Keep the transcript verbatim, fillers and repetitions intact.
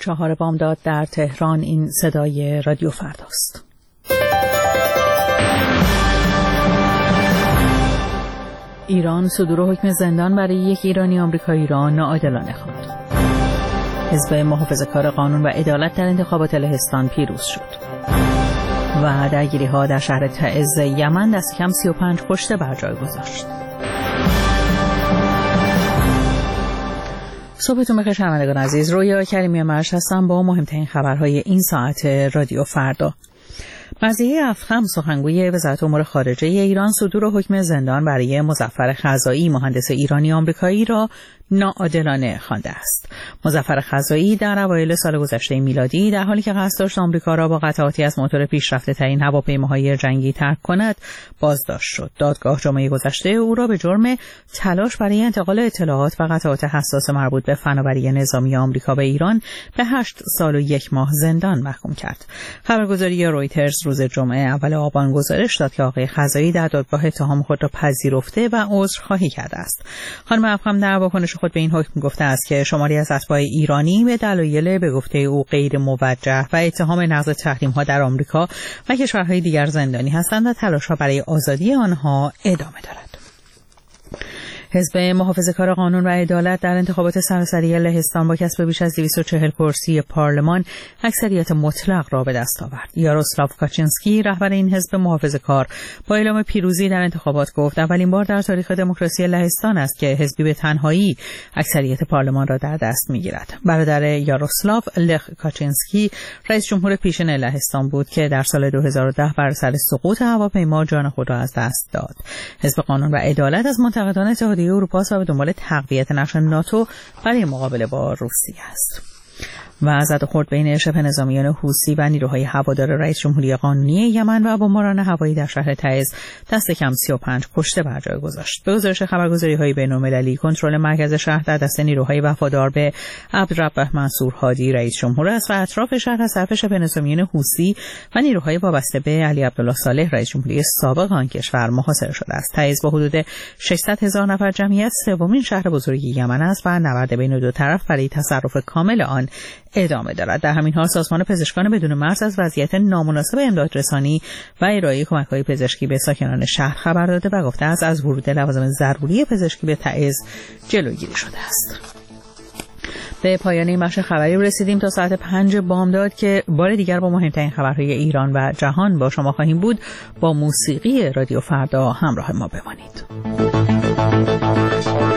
چهار بامداد در تهران. این صدای رادیو فرداست. ایران صدور حکم زندان برای یک ایرانی آمریکایی را ناعادلانه خواند. حزب محافظه‌کار قانون و عدالت در انتخابات لهستان پیروز شد. و درگیری‌ها در شهر تعز یمن دست کم سی و پنج کشته بر جای گذاشت. صبحتون بخیر شنوندگان عزیز، رویا کریمی مرش هستم با مهمترین خبرهای این ساعت رادیو فردا. مزیه افخم سخنگوی وزارت امور خارجه ایران صدور حکم زندان برای مظفر خزائی مهندس ایرانی آمریکایی را ناعادلانه خوانده است. مظفر خزائی در اوایل سال گذشته میلادی در حالی که قصد داشت آمریکا را با قطعاتی از موتور پیشرفته ترین هواپیماهای جنگی ترک کند بازداشت شد. دادگاه جمعه گذشته او را به جرم تلاش برای انتقال اطلاعات و قطعات حساس مربوط به فناوری نظامی آمریکا به ایران به هشت سال و یک ماه زندان محکوم کرد. خبرگزاری رویترز روز جمعه اول آبان گزارش داد که آقای خزائی در دادگاه اتهام خود را پذیرفته و عذرخواهی کرده است. خانم افخم در واکنش خود به این حکم گفته است که شماری از اتباع ایرانی به دلایل به گفته او غیر موجه و اتهام نقض تحریم‌ها در آمریکا و کشورهای دیگر زندانی هستند و تلاش‌ها برای آزادی آنها ادامه دارد. حزب محافظه‌کار قانون و عدالت در انتخابات سراسری لهستان با کسب بیش از دویست و چهل کرسی پارلمان اکثریت مطلق را به دست آورد. یاروسلاو کاچینسکی رهبر این حزب محافظه‌کار با اعلام پیروزی در انتخابات گفت اولین بار در تاریخ دموکراسی لهستان است که حزبی به تنهایی اکثریت پارلمان را در دست می‌گیرد. برادر یاروسلاو لخ کاچینسکی رئیس جمهور پیشین لهستان بود که در سال دو هزار و ده بر سر سقوط هواپیما جان خود را از دست داد. حزب قانون و عدالت از منتقدان اتحادیه اروپا و به دنبال تقویت نقش ناتو برای مقابله با روسیه است. و زد و خورد بین شبه نظامیان حوثی و نیروهای هوادار رئیس جمهوری قانونی یمن و بمباران هوایی در شهر تعز دست کم سی و پنج کشته بر جای گذاشت. به گزارش خبرگزاری‌های بین‌المللی کنترل مرکز شهر در دست نیروهای وفادار به عبدالرب منصور هادی رئیس جمهور است و اطراف شهر از طرف شبه نظامیان حوثی و نیروهای وابسته به علی عبدالله صالح رئیس جمهوری سابق آن کشور محاصره شده است. تعز با حدود ششصد هزار نفر جمعیت سومین شهر بزرگ یمن است و نبرد بین دو طرف برای تصرف کامل آن ادامه دارد. در همین حال سازمان پزشکان بدون مرز از وضعیت نامناسب امدادرسانی و ارائه کمک‌های پزشکی به ساکنان شهر خبر داده و گفته است از ورود لوازم ضروری پزشکی به تعز جلوگیری شده است. به پایان این بخش خبری رسیدیم. تا ساعت پنج بامداد که بار دیگر با مهمترین خبرهای ایران و جهان با شما خواهیم بود. با موسیقی رادیو فردا همراه ما بمانید.